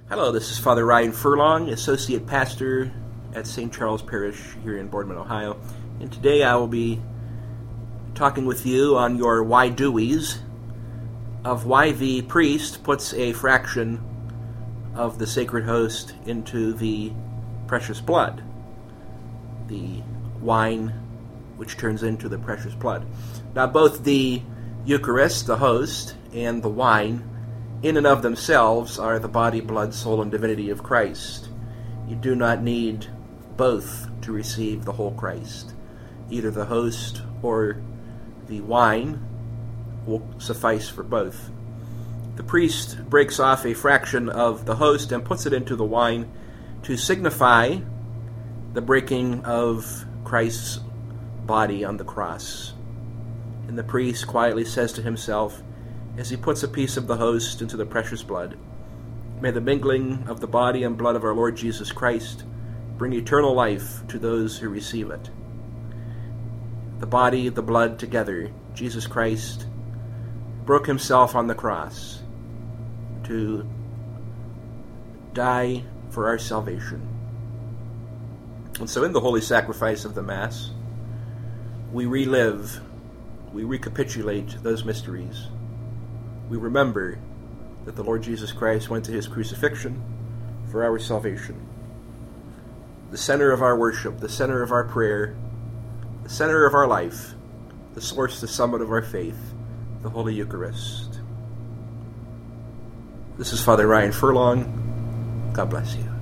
Hello, this is Father Ryan Furlong, Associate Pastor at St. Charles Parish here in Boardman, Ohio. And today I will be talking with you on your why do's of why the priest puts a fraction of the sacred host into the precious blood, the wine which turns into the precious blood. Now, both the Eucharist, the host, and the wine in and of themselves are the body, blood, soul, and divinity of Christ. You do not need both to receive the whole Christ. Either the host or the wine will suffice for both. The priest breaks off a fraction of the host and puts it into the wine to signify the breaking of Christ's body on the cross. And the priest quietly says to himself, as he puts a piece of the host into the precious blood, may the mingling of the body and blood of our Lord Jesus Christ bring eternal life to those who receive it. The body, the blood together, Jesus Christ broke himself on the cross to die for our salvation. And so in the holy sacrifice of the Mass, we relive, we recapitulate those mysteries. We remember that the Lord Jesus Christ went to his crucifixion for our salvation. The center of our worship, the center of our prayer, the center of our life, the source, the summit of our faith, the Holy Eucharist. This is Father Ryan Furlong. God bless you.